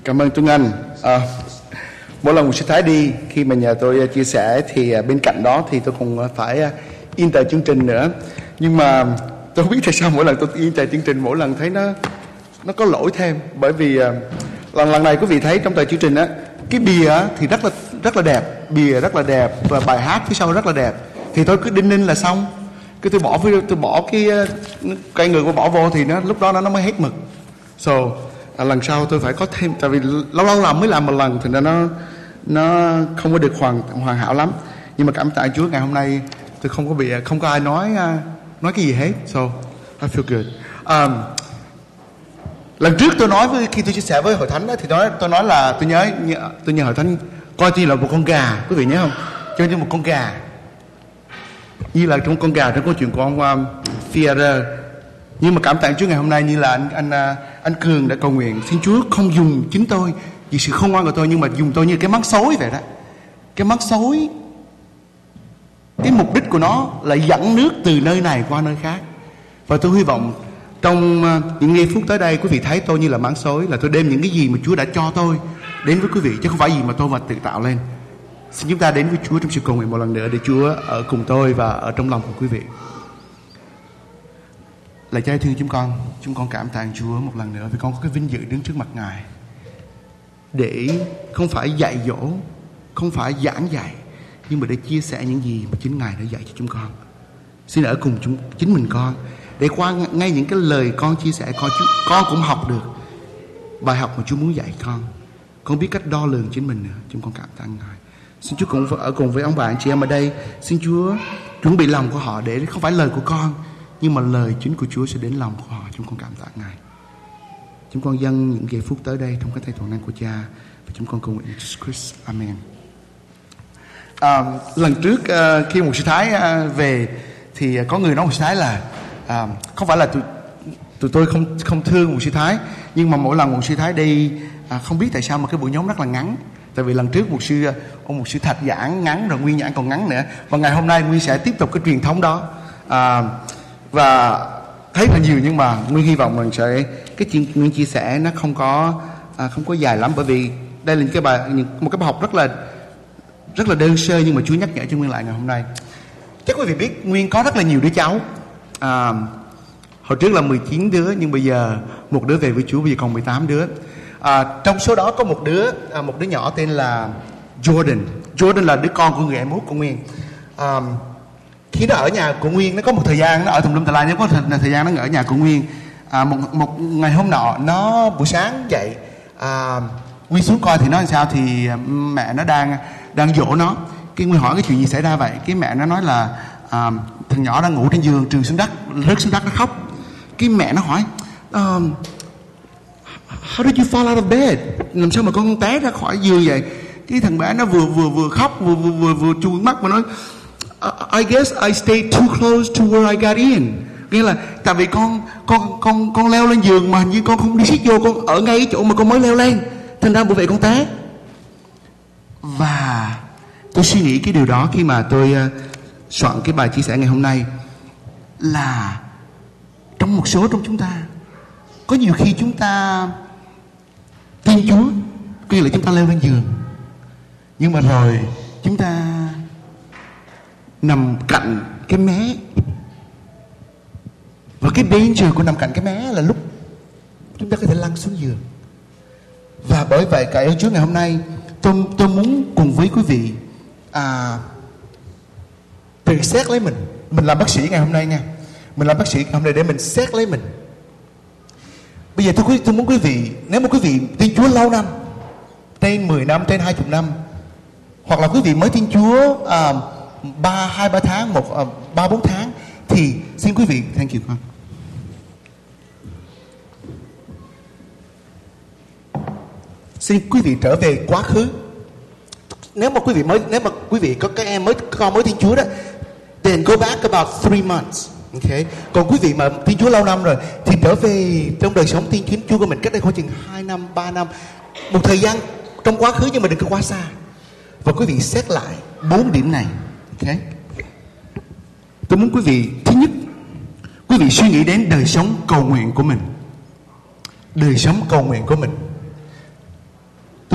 Cảm ơn Tuấn Anh. Mỗi lần một sư Thái đi, khi mà nhờ tôi chia sẻ thì bên cạnh đó thì tôi cũng phải in tờ chương trình nữa. Nhưng mà tôi không biết tại sao mỗi lần tôi in tờ chương trình, mỗi lần thấy nó có lỗi thêm. Bởi vì lần này quý vị thấy trong tờ chương trình á, cái bìa thì rất là đẹp, bìa rất là đẹp và bài hát phía sau rất là đẹp. Thì tôi cứ đinh ninh là xong. Cái tôi bỏ cái cây người của bỏ vô thì lúc đó nó mới hết mực. Lần sau tôi phải có thêm, tại vì lâu làm mới làm một lần, thì nó không có được hoàn hảo lắm. Nhưng mà cảm tạ Chúa ngày hôm nay tôi không có ai nói cái gì hết. So I feel good. Lần trước tôi nói khi tôi chia sẻ với hội thánh đó, thì tôi nói là tôi nhờ hội thánh coi tôi là một con gà, quý vị nhớ không? Cho như một con gà, như là trong con gà trong câu chuyện của ông Führer. Nhưng mà cảm tạ Chúa ngày hôm nay, như là anh Cường đã cầu nguyện, xin Chúa không dùng chính tôi vì sự không ngoan của tôi, nhưng mà dùng tôi như cái mắc xối vậy đó. Cái mắc xối, cái mục đích của nó là dẫn nước từ nơi này qua nơi khác. Và tôi hy vọng trong những giây phút tới đây, quý vị thấy tôi như là máng xối, là tôi đem những cái gì mà Chúa đã cho tôi đến với quý vị, chứ không phải gì mà tôi mà tự tạo lên. Xin chúng ta đến với Chúa trong sự cầu nguyện một lần nữa, để Chúa ở cùng tôi và ở trong lòng của quý vị. Lạy Cha thương chúng con cảm tạ Chúa một lần nữa vì con có cái vinh dự đứng trước mặt Ngài, để không phải dạy dỗ, không phải giảng dạy, nhưng mà để chia sẻ những gì mà chính Ngài đã dạy cho chúng con. Xin ở cùng chính mình con, để qua ngay những cái lời con chia sẻ, con cũng học được bài học mà Chúa muốn dạy con. Con biết cách đo lường chính mình nữa. Chúng con cảm tạ Ngài. Xin Chúa cũng ở cùng với ông bà anh chị em ở đây. Xin Chúa chuẩn bị lòng của họ, để không phải lời của con, nhưng mà lời chính của Chúa sẽ đến lòng của họ. Chúng con cảm tạ Ngài. Chúng con dâng những giây phút tới đây trong cái tay toàn năng của Cha, và chúng con cầu nguyện Jesus Christ. Amen. Lần trước khi một sư Thái về, thì có người nói một sư Thái là không phải là tụi tôi không thương một sư Thái, nhưng mà mỗi lần một sư Thái đi, không biết tại sao mà cái buổi nhóm rất là ngắn. Tại vì lần trước ông mục sư Thạch giảng ngắn rồi, Nguyên giảng còn ngắn nữa, và ngày hôm nay Nguyên sẽ tiếp tục cái truyền thống đó. Và thấy là nhiều, nhưng mà Nguyên hy vọng mình sẽ Nguyên chia sẻ nó không có dài lắm, bởi vì đây là một cái bài học rất là đơn sơ, nhưng mà Chúa nhắc nhở cho Nguyên lại ngày hôm nay. Chắc quý vị biết Nguyên có rất là nhiều đứa cháu. Hồi trước là 19 đứa, nhưng bây giờ một đứa về với Chúa, bây giờ còn 18 đứa. Trong số đó có một đứa nhỏ tên là Jordan. Jordan là đứa con của người em út của Nguyên. Khi nó ở nhà của Nguyên, nó có một thời gian nó ở tùm lum tà la, nhưng có thời gian nó ở nhà của Nguyên. Một ngày hôm nọ, nó buổi sáng dậy, Nguyên xuống coi thì nó làm sao, thì mẹ nó đang dỗ nó. Cái Nguyên hỏi cái chuyện gì xảy ra vậy. Cái mẹ nó nói là thằng nhỏ đang ngủ trên giường, rớt xuống đất, nó khóc. Cái mẹ nó hỏi, how did you fall out of bed? Làm sao mà con té ra khỏi giường vậy? Cái thằng bé nó vừa khóc vừa chui mắt mà nói, I guess I stayed too close to where I got in. Nghĩa là tại vì con leo lên giường mà hình như con không đi xích vô, con ở ngay cái chỗ mà con mới leo lên, thành ra bởi vậy con té. Và tôi suy nghĩ cái điều đó khi mà tôi soạn cái bài chia sẻ ngày hôm nay, là trong một số trong chúng ta, có nhiều khi chúng ta tin Chúa, có nghĩa là chúng ta leo lên giường, nhưng mà rồi chúng ta nằm cạnh cái mé. Và cái danger của nằm cạnh cái mé là lúc chúng ta có thể lăn xuống giường. Và bởi vậy cảm ơn Chúa ngày hôm nay, tôi muốn cùng với quý vị tự xét lấy mình. Mình làm bác sĩ ngày hôm nay nha. Mình làm bác sĩ ngày hôm nay để mình xét lấy mình. Bây giờ tôi muốn quý vị, nếu mà quý vị tin Chúa lâu năm, trên 10 năm, trên 20 năm, hoặc là quý vị mới tin Chúa 2-3 tháng, 3-4 tháng, thì xin quý vị, thank you con. Xin quý vị trở về quá khứ. Nếu mà quý vị có các em con mới tin Chúa đó, then go back about 3 months. Okay. Còn quý vị mà tin Chúa lâu năm rồi thì trở về trong đời sống tin Chúa của mình cách đây khoảng chừng 2 năm, 3 năm, một thời gian trong quá khứ, nhưng mà đừng có quá xa. Và quý vị xét lại 4 điểm này. Okay. Tôi muốn quý vị, thứ nhất, quý vị suy nghĩ đến đời sống cầu nguyện của mình. Đời sống cầu nguyện của mình.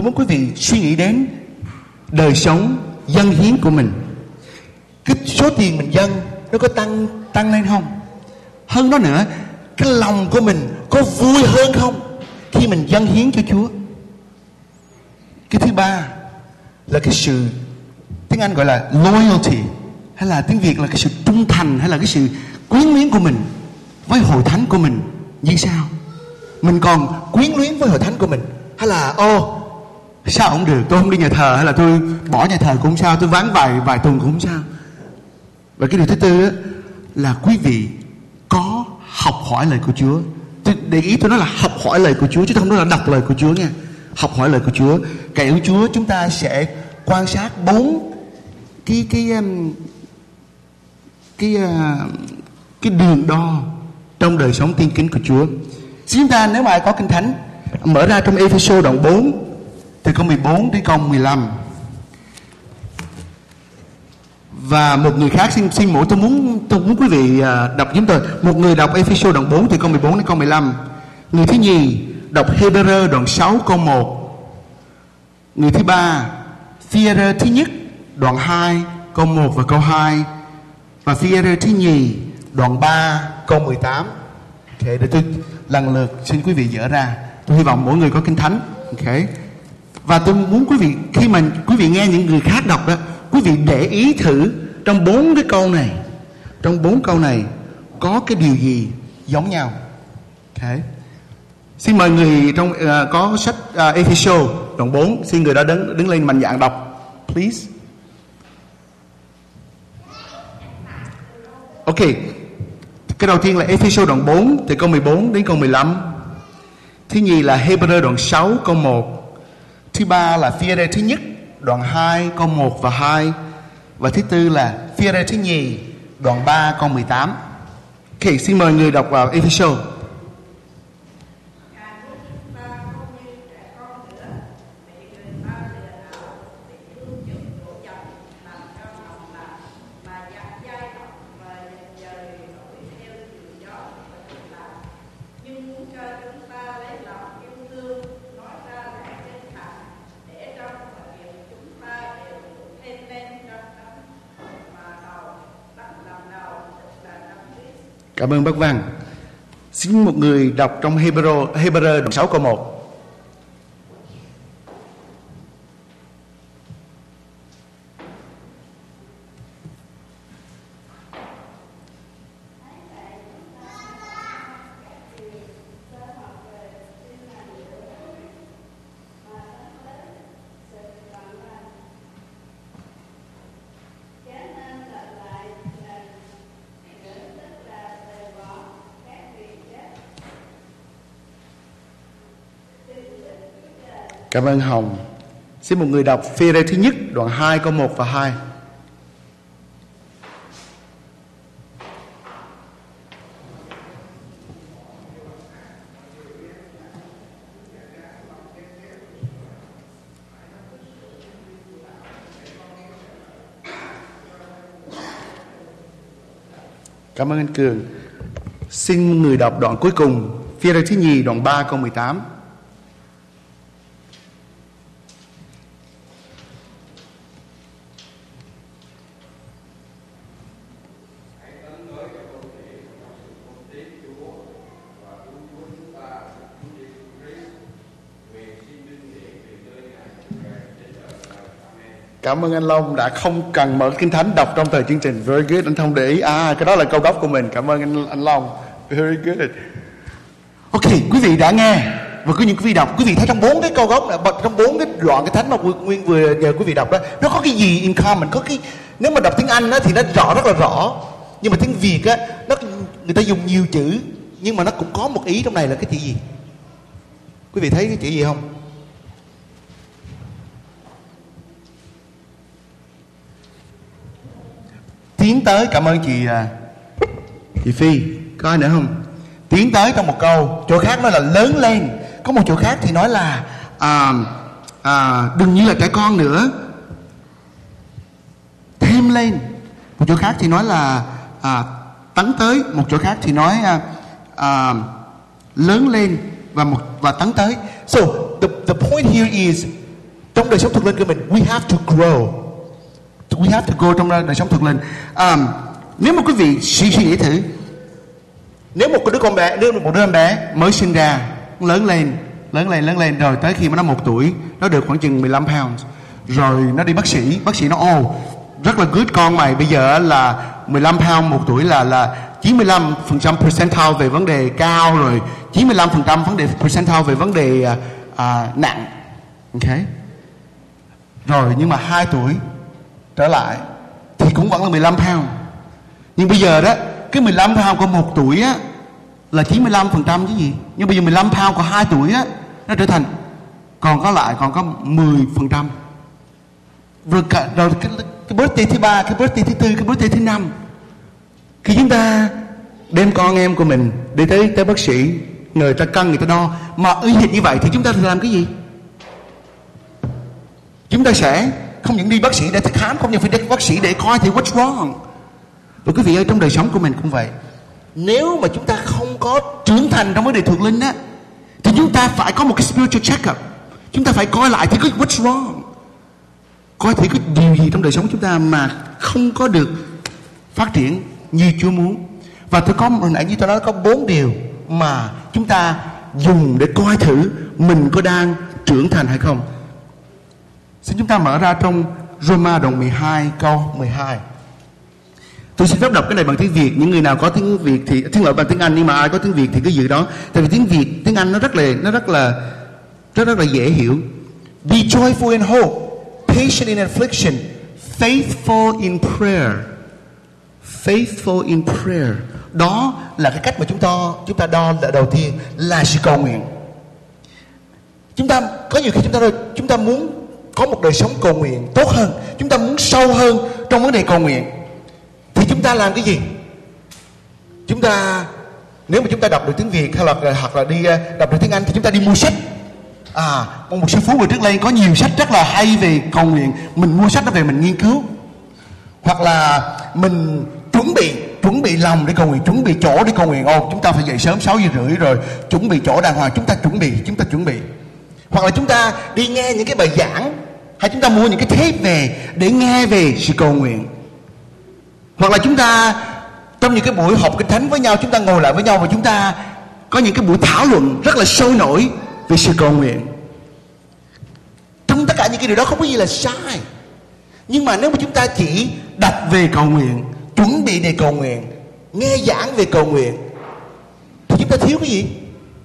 muốn quý vị suy nghĩ đến đời sống dâng hiến của mình. Cái số tiền mình dâng nó có tăng lên không? Hơn đó nữa, cái lòng của mình có vui hơn không khi mình dâng hiến cho Chúa? Cái thứ ba là cái sự, tiếng Anh gọi là loyalty, hay là tiếng Việt là cái sự trung thành, hay là cái sự quyến luyến của mình với hội thánh của mình như sao? Mình còn quyến luyến với hội thánh của mình, hay là sao không được, tôi không đi nhà thờ, hay là tôi bỏ nhà thờ cũng không sao, tôi vắng vài tuần cũng không sao. Và cái điều thứ tư á, là quý vị có học hỏi lời của Chúa. Để ý tôi nói là học hỏi lời của Chúa, chứ không nói là đọc lời của Chúa nha. Học hỏi lời của Chúa. Cậy ơn Chúa, chúng ta sẽ quan sát 4 cái đường đo trong đời sống tiên kính của Chúa. Chúng ta nếu mà ai có Kinh Thánh mở ra trong Ê-phê-sô đoạn 4 từ câu 14 đến câu 15. Và một người khác xin mỗi tôi muốn quý vị đọc giúp tôi. Một người đọc Ê-phê-sô đoạn 4 từ câu 14 đến câu 15. Người thứ nhì đọc Hê-bê-rơ đoạn 6 câu 1. Người thứ ba Phi-e-rơ thứ nhất đoạn 2 câu 1 và câu 2. Và Phi-e-rơ thứ nhì đoạn 3 câu 18. Ok, để tôi lần lượt xin quý vị dở ra. Tôi hy vọng mỗi người có Kinh Thánh. Ok. Và tôi muốn quý vị, khi mà quý vị nghe những người khác đọc đó, quý vị để ý thử trong 4 cái câu này, trong 4 câu này có cái điều gì giống nhau. Ok. Xin mời người trong có sách Ê-phê-sô đoạn 4, xin người đó đứng lên mạnh dạn đọc, please. Ok. Cái đầu tiên là Ê-phê-sô đoạn 4 từ câu 14 đến câu 15. Thứ nhì là Hê-bê-rơ đoạn 6 câu 1. Thứ ba là Phi-e-rơ thứ nhất đoạn 2 câu 1 và 2. Và thứ tư là Phi-e-rơ thứ nhì đoạn 3 câu 18. Ok, xin mời người đọc vào Ê-phê-sô. Cảm ơn bác Văn. Xin một người đọc trong Hê-bê-rơ đoạn 6 câu 1. Cảm ơn Hồng. Xin một người đọc Phi-e-rơ thứ nhất đoạn 2 câu 1 và 2. Cảm ơn anh Cường. Xin người đọc đoạn cuối cùng, Phi-e-rơ thứ nhì đoạn 3 câu 18. Cảm ơn anh Long đã không cần mở Kinh Thánh đọc trong thời chương trình. Very good, anh Thông để ý. Cái đó là câu gốc của mình. Cảm ơn anh Long. Very good. Ok, quý vị đã nghe. Và có những quý vị đọc, quý vị thấy trong 4 cái câu gốc này, trong 4 cái đoạn Kinh Thánh mà Nguyên vừa nhờ quý vị đọc đó, nó có cái gì in common? Có cái, nếu mà đọc tiếng Anh đó, thì nó rất là rõ. Nhưng mà tiếng Việt á, người ta dùng nhiều chữ, nhưng mà nó cũng có một ý trong này là cái chữ gì? Quý vị thấy cái chữ gì không? Tiến tới. Cảm ơn chị Phi. Có ai nữa không? Tiến tới trong một câu. Chỗ khác nói là lớn lên. Có một chỗ khác thì nói là đừng như là trẻ con nữa, thêm lên. Một chỗ khác thì nói là tấn tới. Một chỗ khác thì nói lớn lên và tấn tới. So the point here is Trong đời sống thuộc linh của mình, we have to grow. We have to grow trong đời sống thuộc linh. Nếu mà quý vị suy nghĩ thử, nếu một đứa em bé mới sinh ra, lớn lên rồi tới khi mà nó 1 tuổi, nó được khoảng chừng 15 pounds, rồi nó đi bác sĩ nó rất là good con mày, bây giờ là 15 pound 1 tuổi là 95% percentile về vấn đề cao, rồi 95% vấn đề percentile về vấn đề nặng. Ok. Rồi nhưng mà 2 tuổi trở lại thì cũng vẫn là 15 pound. Nhưng bây giờ đó, cái 15 pound của 1 tuổi á là 95% chứ gì. Nhưng bây giờ 15 pound của 2 tuổi á, nó trở thành còn có 10%. Rồi cái birthday thứ 3, cái birthday thứ 4, cái birthday thứ 5, khi chúng ta đem con em của mình đi tới bác sĩ, người ta cân, người ta đo, mà y hệt như vậy thì chúng ta làm cái gì? Chúng ta sẽ không những đi bác sĩ để khám, không những phải đi bác sĩ để coi thì what's wrong. Rồi quý vị ơi, trong đời sống của mình cũng vậy. Nếu mà chúng ta không có trưởng thành trong vấn đề thuộc linh á, thì chúng ta phải có một cái spiritual check-up. Chúng ta phải coi lại thì cái what's wrong, coi thử cái điều gì trong đời sống chúng ta mà không có được phát triển như Chúa muốn. Và tôi có hồi nãy như tôi nói có 4 điều mà chúng ta dùng để coi thử mình có đang trưởng thành hay không. Xin chúng ta mở ra trong Roma đoạn 12 câu 12. Tôi xin phép đọc cái này bằng tiếng Việt. Những người nào có tiếng Việt thì tiếng lợi bằng tiếng Anh, nhưng mà ai có tiếng Việt thì cứ giữ đó. Tại vì tiếng Việt, tiếng Anh nó rất là dễ hiểu. Be joyful in hope, patient in affliction, faithful in prayer. Faithful in prayer. Đó là cái cách mà chúng ta đo đầu tiên là sự cầu nguyện. Chúng ta có nhiều khi chúng ta muốn có một đời sống cầu nguyện tốt hơn, chúng ta muốn sâu hơn trong vấn đề cầu nguyện, thì chúng ta làm cái gì? Chúng ta, nếu mà chúng ta đọc được tiếng Việt hoặc là đi đọc được tiếng Anh thì chúng ta đi mua sách. Một sư Phú vừa trước lên có nhiều sách rất là hay về cầu nguyện, mình mua sách đó về mình nghiên cứu. Hoặc là mình chuẩn bị lòng để cầu nguyện, chuẩn bị chỗ để cầu nguyện. Chúng ta phải dậy sớm 6:30 rồi chuẩn bị chỗ đàng hoàng, chúng ta chuẩn bị. Hoặc là chúng ta đi nghe những cái bài giảng, hay chúng ta mua những cái tape về để nghe về sự cầu nguyện. Hoặc là chúng ta trong những cái buổi họp kinh thánh với nhau, chúng ta ngồi lại với nhau và chúng ta có những cái buổi thảo luận rất là sôi nổi về sự cầu nguyện. Trong tất cả những cái điều đó không có gì là sai. Nhưng mà nếu mà chúng ta chỉ đọc về cầu nguyện, chuẩn bị để cầu nguyện, nghe giảng về cầu nguyện, thì chúng ta thiếu cái gì?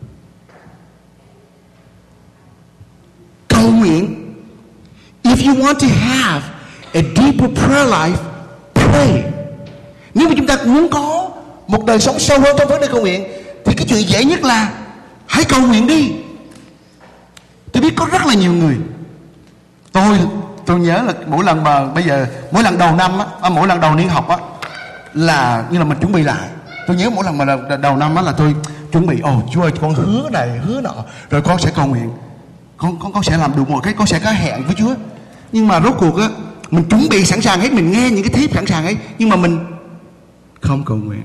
Cầu nguyện. If you want to have a deeper prayer life, pray. Nếu mà chúng ta muốn có một đời sống sâu hơn trong vấn đề cầu nguyện, thì cái chuyện dễ nhất là hãy cầu nguyện đi. Tôi biết có rất là nhiều người. Tôi nhớ là mỗi lần đầu năm á, mỗi lần đầu niên học á, là như là mình chuẩn bị lại. Tôi nhớ mỗi lần mà đầu năm á là tôi chuẩn bị, Chúa ơi, con hứa này hứa nọ, rồi con sẽ cầu nguyện, con sẽ làm được mọi cái, con sẽ có hẹn với Chúa. Nhưng mà rốt cuộc á, mình chuẩn bị sẵn sàng hết, mình nghe những cái tape sẵn sàng ấy, nhưng mà mình không cầu nguyện.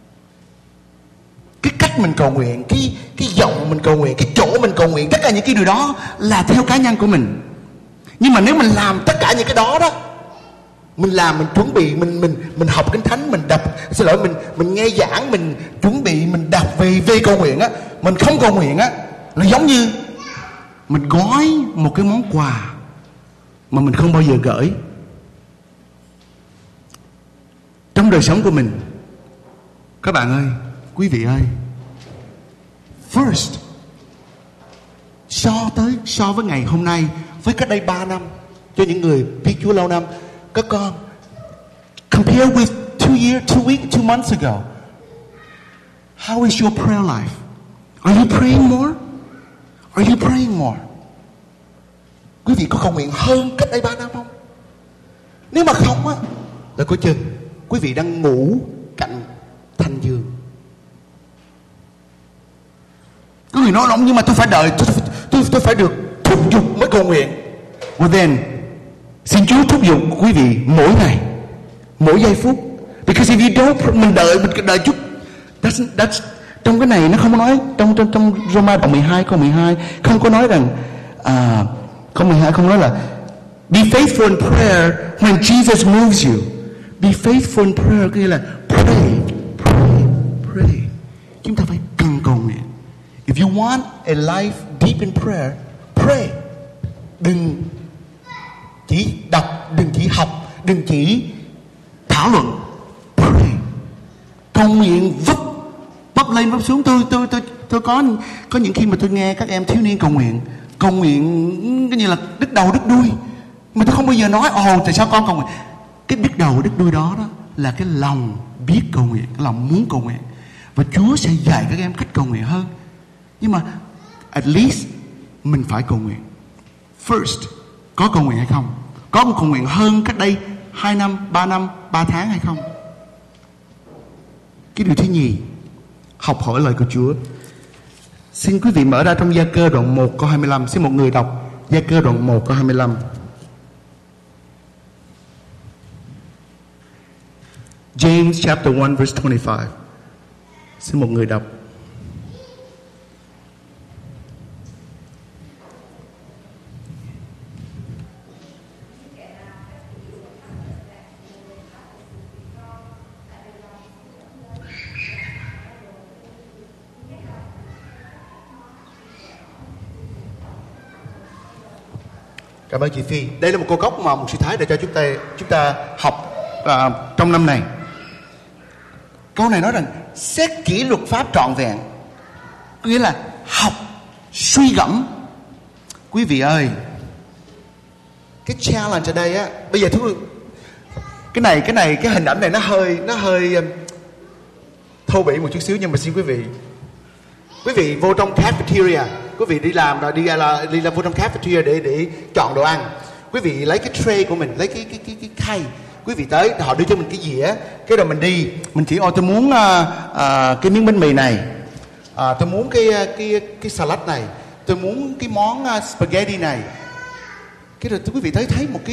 Cái cách mình cầu nguyện, cái giọng mình cầu nguyện, cái chỗ mình cầu nguyện, tất cả những cái điều đó là theo cá nhân của mình. Nhưng mà nếu mình làm tất cả những cái đó đó, mình làm, mình chuẩn bị, mình học kinh thánh, mình đọc, mình nghe giảng, mình chuẩn bị, mình đọc về cầu nguyện á, mình không cầu nguyện á, là giống như mình gói một cái món quà mà mình không bao giờ gửi. Trong đời sống của mình, các bạn ơi, quý vị ơi, first, so với ngày hôm nay, với cách đây 3 năm, cho những người biết Chúa lâu năm, các con, compare with 2 months ago, how is your prayer life? Are you praying more? Are you praying more? Quý vị có cầu nguyện hơn cách đây 3 năm không? Nếu mà không á, là coi chừng quý vị đang ngủ cạnh thành giường. Có người nói nhưng mà tôi phải đợi, tôi phải được thúc giục mới cầu nguyện. Well then, xin Chúa thúc giục quý vị mỗi ngày, mỗi giây phút. Because if you don't, mình đợi chút. That's trong cái này nó không có nói, trong Roma đoạn 12 câu 12 không có nói rằng Câu 12 không nói là be faithful in prayer when Jesus moves you. Be faithful in prayer có nghĩa là pray. Chúng ta phải cần cầu nguyện. If you want a life deep in prayer, pray. Đừng chỉ đọc, đừng chỉ học, đừng chỉ thảo luận. Pray. Cầu nguyện vấp lên vấp xuống. Tôi có những khi mà tôi nghe các em thiếu niên cầu nguyện cái như là đứt đầu đứt đuôi, mà tôi không bao giờ nói tại sao con cầu nguyện. Cái đứt đầu đứt đuôi đó là cái lòng biết cầu nguyện, cái lòng muốn cầu nguyện, và Chúa sẽ dạy các em cách cầu nguyện hơn. Nhưng mà at least mình phải cầu nguyện. First, có cầu nguyện hay không? Có một cầu nguyện hơn cách đây 2 năm, 3 năm, 3 tháng hay không? Cái điều thứ nhì, học hỏi lời của Chúa. Xin quý vị mở ra trong Gia Cơ đoạn 1 câu 25. Xin một người đọc Gia Cơ đoạn 1 câu 25. James chapter 1 verse 25. Xin một người đọc. Cảm ơn chị Phi. Đây là một câu gốc mà một sư Thái để cho chúng ta học trong năm này. Câu này nói rằng xét kỹ luật pháp trọn vẹn, có nghĩa là học suy gẫm. Quý vị ơi, cái challenge ở đây á, bây giờ cái hình ảnh này nó hơi thô bỉ một chút xíu, nhưng mà xin quý vị vô trong cafeteria, quý vị đi làm rồi đi là vô trong cafeteria để chọn đồ ăn. Quý vị lấy cái tray của mình, lấy cái khay, quý vị tới, họ đưa cho mình cái dĩa, cái rồi mình đi, mình chỉ tôi muốn cái miếng bánh mì này, tôi muốn cái salad này, tôi muốn cái món spaghetti này. Cái rồi quý vị thấy một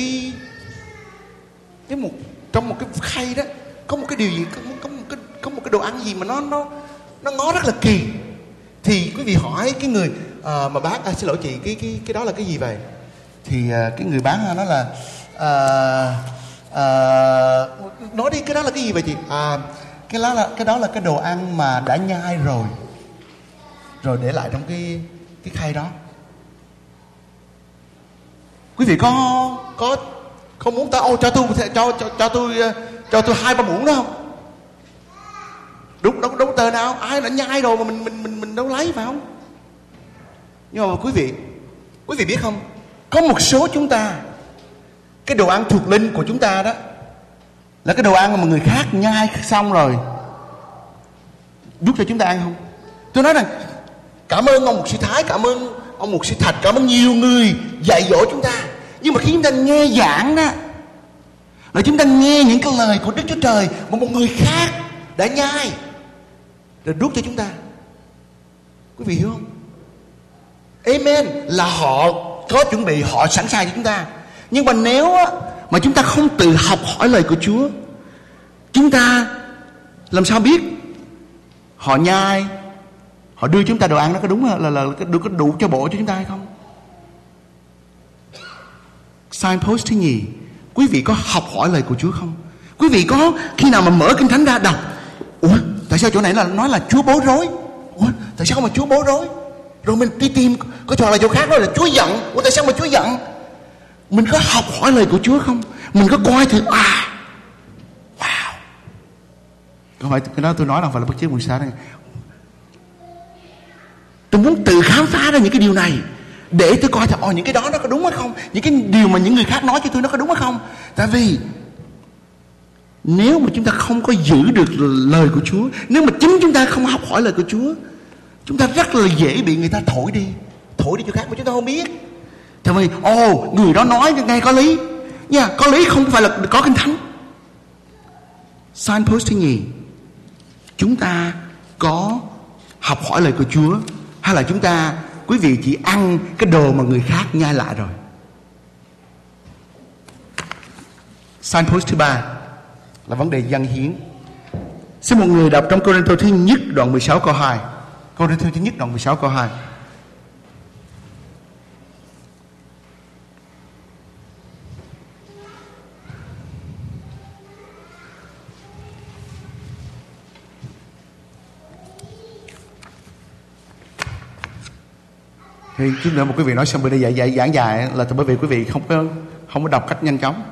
trong một cái khay đó có một cái điều gì, có một cái đồ ăn gì mà nó ngó rất là kỳ. Thì quý vị hỏi cái người mà bác, xin lỗi chị, cái đó là cái gì vậy? Thì cái người bán nói là nói đi, cái đó là cái gì vậy chị? Cái đó là cái đồ ăn mà đã nhai rồi để lại trong cái khay đó. Quý vị có muốn cho tôi 2-3 muỗng đó không? Đúng tờ nào, ai đã nhai rồi mà mình đâu lấy phải không? Nhưng mà quý vị biết không, có một số chúng ta, cái đồ ăn thuộc linh của chúng ta đó là cái đồ ăn mà người khác nhai xong rồi đút cho chúng ta ăn không? Tôi nói rằng cảm ơn ông mục sư Thái, cảm ơn ông mục sư Thạch, cảm ơn nhiều người dạy dỗ chúng ta. Nhưng mà khi chúng ta nghe giảng đó, là chúng ta nghe những cái lời của Đức Chúa Trời mà một người khác đã nhai rồi đút cho chúng ta. Quý vị hiểu không? Amen. Là họ có chuẩn bị, họ sẵn sàng cho chúng ta. Nhưng mà nếu mà chúng ta không tự học hỏi lời của Chúa, chúng ta làm sao biết họ nhai, họ đưa chúng ta đồ ăn nó có đúng là có đủ cho bổ cho chúng ta hay không? Signpost thứ nhì, quý vị có học hỏi lời của Chúa không? Quý vị có khi nào mà mở Kinh Thánh ra đọc, tại sao chỗ này là nói là Chúa bối rối? Tại sao mà Chúa bối rối? Rồi mình đi tìm có chỗ là chỗ khác nói là Chúa giận. Tại sao mà Chúa giận? Mình có học hỏi lời của Chúa không? Mình có coi thử wow. Không phải cái đó tôi nói là phải là bắt chước mùi xa đây. Tôi muốn tự khám phá ra những cái điều này để tôi coi thử những cái đó nó có đúng hay không, những cái điều mà những người khác nói cho tôi nó có đúng hay không. Tại vì nếu mà chúng ta không có giữ được lời của Chúa, nếu mà chính chúng ta không học hỏi lời của Chúa, chúng ta rất là dễ bị người ta thổi đi chỗ khác mà chúng ta không biết. Tại vì người đó nói nghe có lý nha, có lý không phải là có Kinh Thánh. Signpost thứ nhì, chúng ta có học hỏi lời của Chúa, hay là quý vị chỉ ăn cái đồ mà người khác nhai lại rồi? Signpost thứ ba là vấn đề dâng hiến. Xin một người đọc trong Cô-rinh-tô thứ nhất đoạn 16 câu 2. Cô-rinh-tô thứ nhất đoạn 16 câu 2. Thì chút nữa một quý vị nói xong bữa nay giảng dài là bởi vì quý vị không có đọc cách nhanh chóng.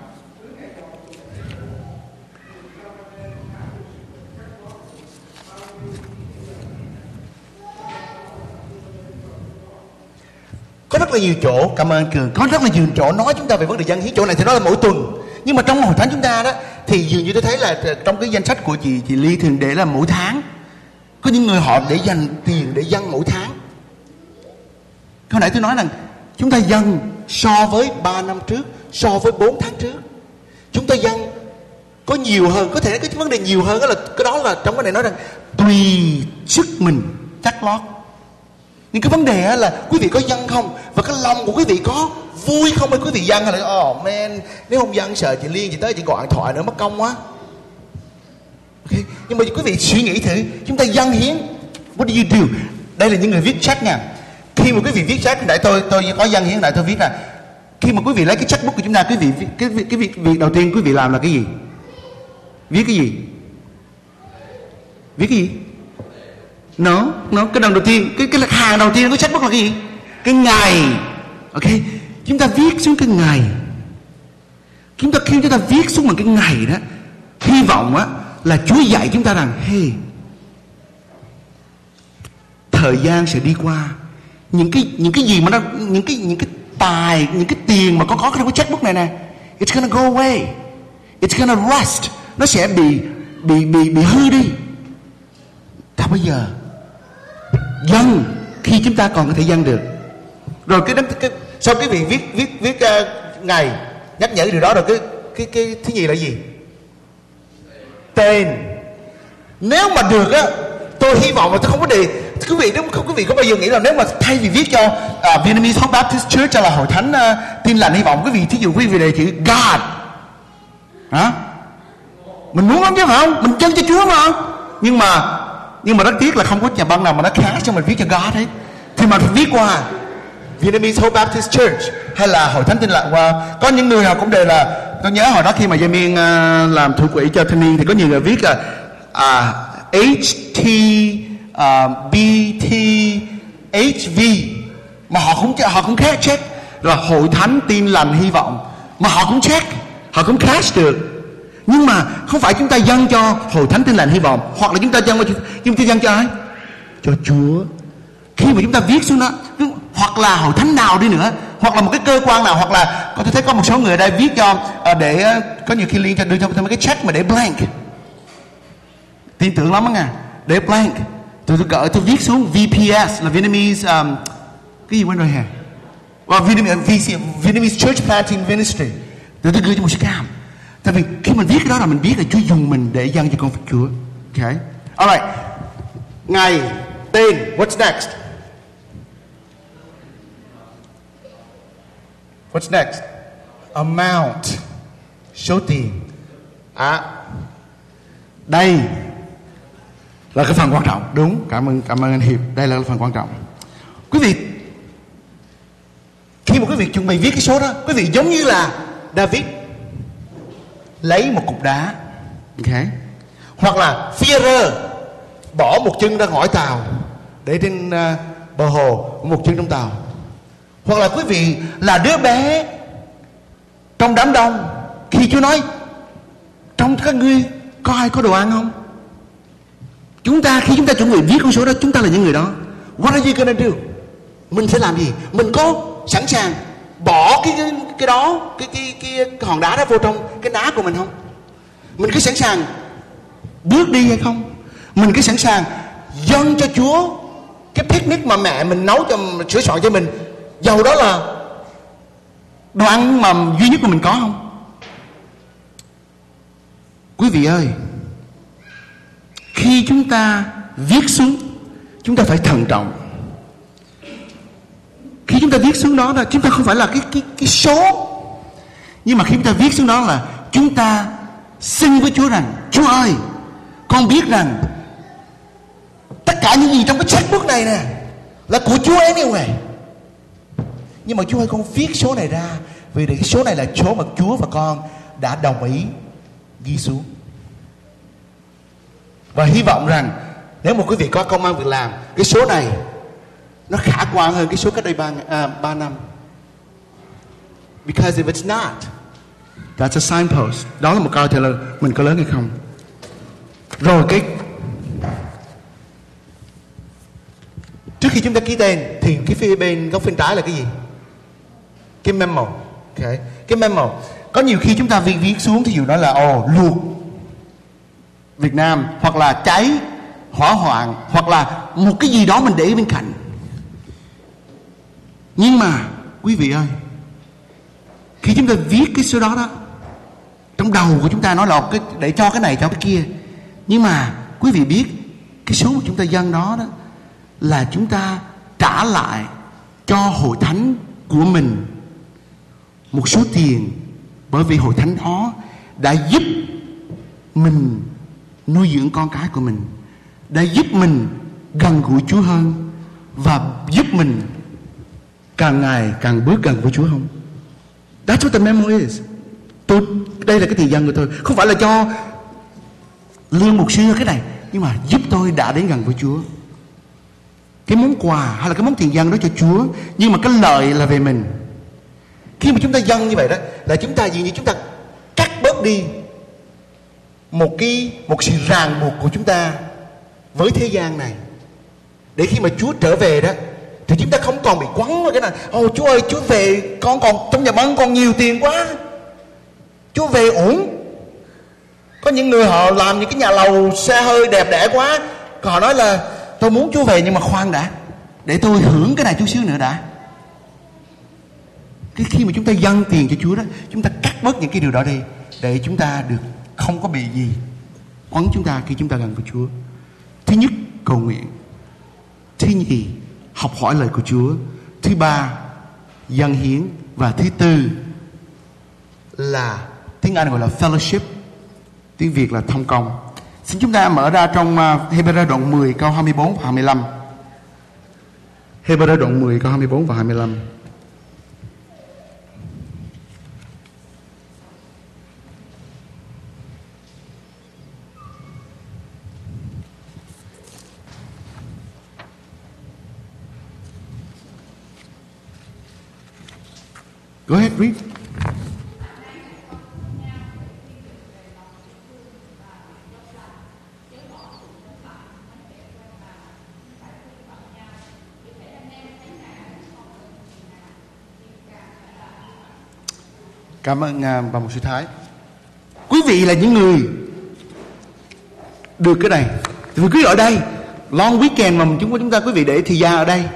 Có rất là nhiều chỗ, cảm ơn Cường, có rất là nhiều chỗ nói chúng ta về vấn đề dâng hiến. Chỗ này thì nó là mỗi tuần, nhưng mà trong hội thánh chúng ta đó thì dường như tôi thấy là trong cái danh sách của chị Ly thường để là mỗi tháng. Có những người họ để dành tiền để dâng mỗi tháng. Hồi nãy tôi nói rằng chúng ta dâng so với 3 năm trước, so với 4 tháng trước, chúng ta dâng có nhiều hơn. Có thể cái vấn đề nhiều hơn đó là cái đó là trong cái này nói rằng tùy sức mình chắc lót. Nhưng cái vấn đề là quý vị có dâng không, và cái lòng của quý vị có vui không, hay quý vị dâng hay là oh man, nếu không dâng sợ chị Liên chị tới chị gọi điện thoại nữa mất công quá. Okay. Nhưng mà quý vị suy nghĩ thử, chúng ta dâng hiến, what do you do? Đây là những người viết check nha. Khi mà quý vị viết check, để tôi có dâng hiến, để tôi viết là khi mà quý vị lấy cái checkbook của chúng ta, quý vị cái việc đầu tiên quý vị làm là cái gì? Viết cái gì? Viết cái gì? Nó cái đầu tiên, cái hàng đầu tiên của checkbook là cái gì? Cái ngày. Ok, chúng ta viết xuống cái ngày. Khi chúng ta viết xuống bằng cái ngày đó, hy vọng á là Chúa dạy chúng ta rằng hey, thời gian sẽ đi qua, những cái gì mà nó những cái tiền mà có trong cái checkbook này nè, it's gonna go away, it's gonna rust, nó sẽ bị hư đi. Ta bây giờ dâng khi chúng ta còn có thể dâng được. Rồi sau cái việc viết ngày nhắc nhở điều đó, rồi cái thứ gì là gì? Tên. Nếu mà được á, tôi hy vọng là tôi không có đề quý vị có bao giờ nghĩ là nếu mà thay vì viết cho Vietnamese Hope Baptist Church hay là hội thánh Tin Lành Hy Vọng, quý vị thí dụ quý vị đề chữ God hả? Mình muốn lắm chứ phải không? Mình dâng cho Chúa mà. Nhưng mà rất tiếc là không có nhà băng nào mà nó khác cho mình viết cho God hết. Thì mà viết qua Vietnamese Hope Baptist Church hay là hội thánh Tin Lành. Có những người họ cũng đề là, tôi nhớ hồi đó khi mà Gia Miên làm thủ quỹ cho thanh niên thì có nhiều người viết là HTBTHV mà họ cũng check, rồi hội thánh Tin Lành Hy Vọng mà họ cũng check, họ cũng cash được. Nhưng mà không phải chúng ta dâng cho hội thánh Tin Lành Hy Vọng, hoặc là chúng ta dâng cho ai? Cho Chúa. Khi mà chúng ta viết xuống đó, hoặc là hội thánh nào đi nữa, hoặc là một cái cơ quan nào, hoặc là tôi thấy có một số người ở đây viết cho để có nhiều khi Liên cho đưa cho thêm cái check mà để blank. Tin tưởng lắm á nha, để blank. Tôi viết xuống VPS là Vietnamese cái gì quên rồi hả? Vietnamese Church Planting Ministry. Tôi gửi cho một scam. Tại vì khi mình viết cái đó là mình biết là Chúa dùng mình để dâng cho công việc Chúa. Okay. Alright. Ngày, tên, what's next? What's next? Amount. Số tiền. Đây là cái phần quan trọng. Đúng, cảm ơn anh Hiệp. Đây là cái phần quan trọng. Quý vị, khi mà quý vị chuẩn bị viết cái số đó, quý vị giống như là David lấy một cục đá, okay, hoặc là Phi-e-rơ bỏ một chân ra khỏi tàu để trên bờ hồ, một chân trong tàu, hoặc là quý vị là đứa bé trong đám đông khi Chúa nói trong các ngươi có ai có đồ ăn không? Khi chúng ta chuẩn bị viết con số đó, chúng ta là những người đó. What are you gonna do? Mình sẽ làm gì? Mình có sẵn sàng bỏ cái đó, cái hòn đá đó vô trong cái ná của mình không? Mình có sẵn sàng bước đi hay không? Mình có sẵn sàng dâng cho Chúa cái picnic mà mẹ mình nấu cho, sửa soạn cho mình, dầu đó là đồ ăn mà duy nhất mà mình có không? Quý vị ơi, khi chúng ta viết xuống, chúng ta phải thận trọng. Khi chúng ta viết xuống đó là chúng ta không phải là cái số, nhưng mà khi chúng ta viết xuống đó là chúng ta xin với Chúa rằng Chúa ơi, con biết rằng tất cả những gì trong cái checkbook này nè là của Chúa anyway, nhưng mà Chúa ơi, con viết số này ra vì cái số này là số mà Chúa và con đã đồng ý ghi xuống. Và hy vọng rằng nếu mà quý vị có công ăn việc làm, cái số này nó khả quan hơn cái số cách đây 3 năm. Because if it's not, that's a signpost. Đó là một câu trả lời mình có lớn hay không. Rồi trước khi chúng ta ký tên thì cái phía bên góc bên trái là cái gì? Cái memo. Okay. Cái memo. Có nhiều khi chúng ta viết xuống, thí dụ đó là luộc Việt Nam, hoặc là cháy, hỏa hoạn, hoặc là một cái gì đó mình để bên cạnh. Nhưng mà quý vị ơi, khi chúng ta viết cái số đó trong đầu của chúng ta nói là để cho cái này cho cái kia. Nhưng mà quý vị biết cái số mà chúng ta dâng đó là chúng ta trả lại cho hội thánh của mình một số tiền, bởi vì hội thánh đó đã giúp mình nuôi dưỡng con cái của mình, đã giúp mình gần gũi Chúa hơn, và giúp mình càng ngày càng bước gần với Chúa không? That's what the memo is. Đây là cái tiền dân của tôi, không phải là cho lương mục sư cái này, nhưng mà giúp tôi đã đến gần với Chúa. Cái món quà hay là cái món tiền dân đó cho Chúa, nhưng mà cái lợi là về mình. Khi mà chúng ta dâng như vậy đó, là chúng ta dường như chúng ta cắt bớt đi một sự ràng buộc của chúng ta với thế gian này, để khi mà Chúa trở về đó thì chúng ta không còn bị quấn vào cái này. Chúa ơi, Chúa về, con còn trong nhà băng còn nhiều tiền quá, Chúa về ổn. Có những người họ làm những cái nhà lầu xe hơi đẹp đẽ quá, họ nói là tôi muốn Chúa về, nhưng mà khoan đã, để tôi hưởng cái này chút xíu nữa đã. Khi mà chúng ta dâng tiền cho Chúa đó, chúng ta cắt bớt những cái điều đó đi, để chúng ta được không có bị gì quấn chúng ta khi chúng ta gần với Chúa. Thứ nhất, cầu nguyện. Thứ nhì, học hỏi lời của Chúa. Thứ ba, dâng hiến. Và thứ tư là tiếng Anh gọi là fellowship, tiếng Việt là thông công. Xin chúng ta mở ra trong Hebrew đoạn 10 câu 24 và 25. Hebrew đoạn 10 câu 24 và 25. Go ahead, read. Cảm ơn bà mục sư Thái. Quý vị là những người được cái này. Vì quý vị ở đây long weekend mà chúng ta quý vị để thì ra ở đây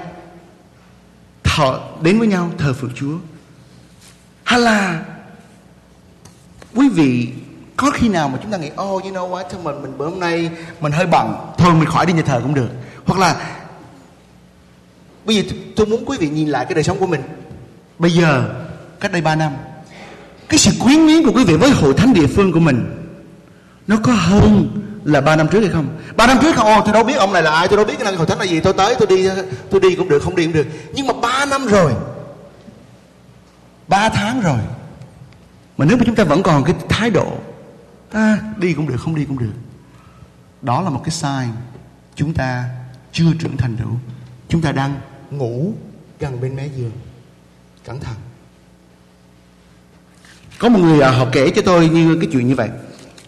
đến với nhau thờ phượng Chúa. Hay là quý vị có khi nào mà chúng ta nghĩ you know what, thôi mình bữa hôm nay mình hơi bận, thôi mình khỏi đi nhà thờ cũng được. Hoặc là bây giờ tôi muốn quý vị nhìn lại cái đời sống của mình bây giờ, cách đây 3 năm, cái sự quyến luyến của quý vị với hội thánh địa phương của mình nó có hơn là 3 năm trước hay không? 3 năm trước tôi đâu biết ông này là ai, tôi đâu biết cái hội thánh là gì, tôi tới tôi đi cũng được, không đi cũng được. Nhưng mà 3 năm rồi, 3 tháng rồi, mà nếu mà chúng ta vẫn còn cái thái độ đi cũng được, không đi cũng được, đó là một cái sign chúng ta chưa trưởng thành đủ. Chúng ta đang ngủ gần bên mé giường. Cẩn thận. Có một người họ kể cho tôi như cái chuyện như vậy.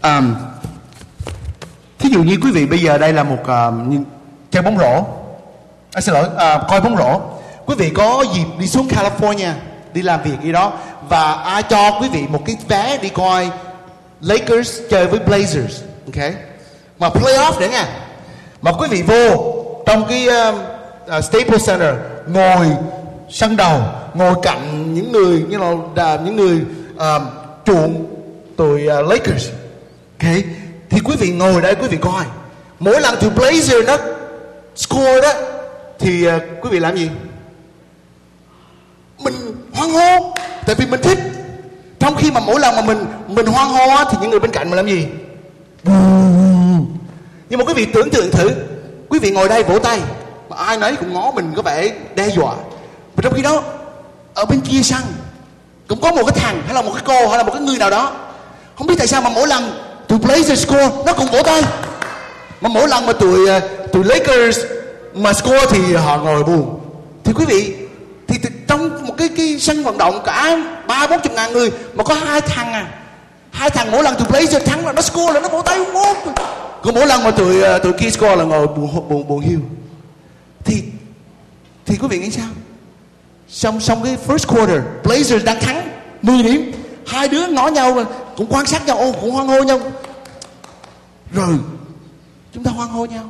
Thí dụ như quý vị bây giờ đây là một chơi bóng rổ, coi bóng rổ. Quý vị có dịp đi xuống California đi làm việc gì đó, và ai cho quý vị một cái vé đi coi Lakers chơi với Blazers, ok? Mà playoff nữa nha. Mà quý vị vô trong cái Staples Center, ngồi sân đầu, ngồi cạnh những người như là những người chuộng tụi Lakers, ok? Thì quý vị ngồi đây quý vị coi. Mỗi lần tụi Blazers nó score đó thì quý vị làm gì? Mình hoan hô, tại vì mình thích. Trong khi mà mỗi lần mà mình hoan hô thì những người bên cạnh mình làm gì? Nhưng mà quý vị tưởng tượng thử, quý vị ngồi đây vỗ tay mà ai nấy cũng ngó mình có vẻ đe dọa. Và trong khi đó ở bên kia sân cũng có một cái thằng hay là một cái cô hay là một cái người nào đó, không biết tại sao mà mỗi lần tụi Blazers score nó cũng vỗ tay, mà mỗi lần mà tụi Lakers mà score thì họ ngồi buồn. Thì quý vị, thì trong một cái sân vận động cả 30-40 ngàn người mà có hai thằng mỗi lần tụi Blazer thắng là nó score là nó vỗ tay ngốt. Còn mỗi lần mà tụi kia score là ngồi buồn hiu. Thì quý vị nghĩ sao? Xong cái first quarter, Blazers đang thắng 10 điểm, hai đứa ngó nhau cũng quan sát nhau, cũng hoan hô nhau. Rồi chúng ta hoan hô nhau.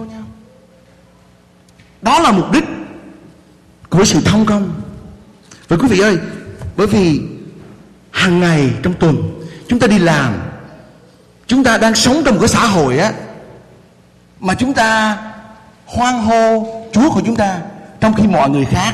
Đó là mục đích của sự thông công. Và quý vị ơi, bởi vì hàng ngày trong tuần chúng ta đi làm, chúng ta đang sống trong một cái xã hội á mà chúng ta hoan hô Chúa của chúng ta, trong khi mọi người khác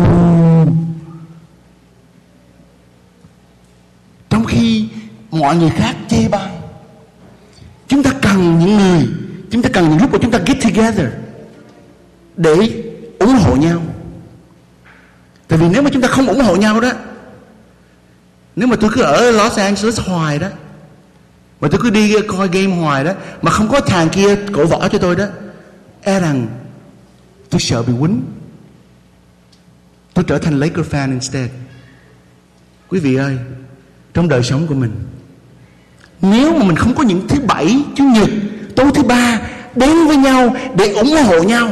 trong khi mọi người khác chê bai. Chúng ta cần những lúc mà chúng ta get together để ủng hộ nhau. Tại vì nếu mà chúng ta không ủng hộ nhau đó, nếu mà tôi cứ ở Los Angeles hoài đó, mà tôi cứ đi coi game hoài đó, mà không có thằng kia cổ võ cho tôi đó, e rằng tôi sợ bị quýnh, tôi trở thành Laker fan instead. Quý vị ơi, trong đời sống của mình, nếu mà mình không có những thứ Bảy, Chủ nhật, tối thứ Ba đến với nhau để ủng hộ nhau,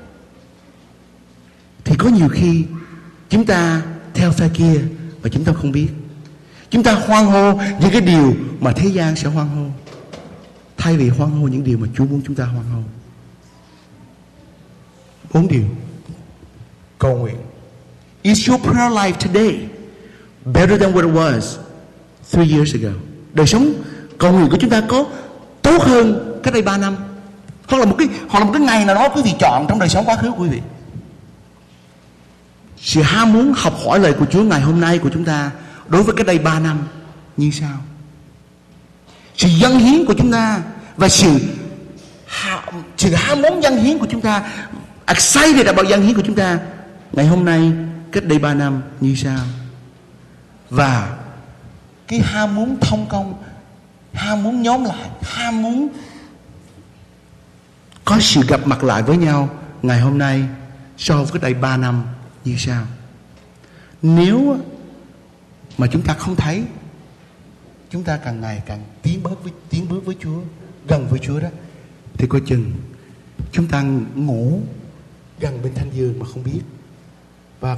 thì có nhiều khi chúng ta theo phe kia và chúng ta không biết. Chúng ta hoan hô những cái điều mà thế gian sẽ hoan hô, thay vì hoan hô những điều mà Chúa muốn chúng ta hoan hô. 4 điều cầu nguyện. Is your prayer life today better than what it was 3 years ago? Đời sống cầu nguyện của chúng ta có tốt hơn cách đây 3 năm, hoặc là một cái ngày nào đó quý vị chọn trong đời sống quá khứ của quý vị. Sự ham muốn học hỏi lời của Chúa ngày hôm nay của chúng ta đối với cách đây 3 năm như sao? Sự dâng hiến của chúng ta và sự ham muốn dâng hiến của chúng ta, excited about dâng hiến của chúng ta ngày hôm nay cách đây 3 năm như sao? Và cái ham muốn thông công, ham muốn nhóm lại, ham muốn có sự gặp mặt lại với nhau ngày hôm nay so với cách đây 3 năm như sao? Nếu mà chúng ta không thấy, chúng ta càng ngày càng tiến bước với Chúa, gần với Chúa đó, thì coi chừng chúng ta ngủ gần bên thanh giường mà không biết. Và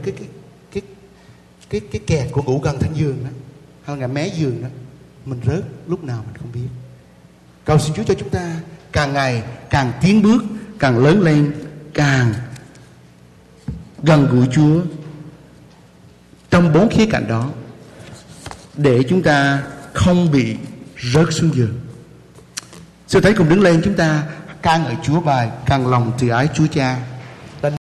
cái kẹt của ngủ gần thanh giường đó, hay là mé giường đó, mình rớt lúc nào mình không biết. Cầu xin Chúa cho chúng ta càng ngày càng tiến bước, càng lớn lên, càng gần gũi Chúa trong 4 khía cạnh đó, để chúng ta không bị rớt xuống giường. Xin thấy cùng đứng lên, chúng ta ca ngợi Chúa bài Càng lòng từ ái Chúa Cha.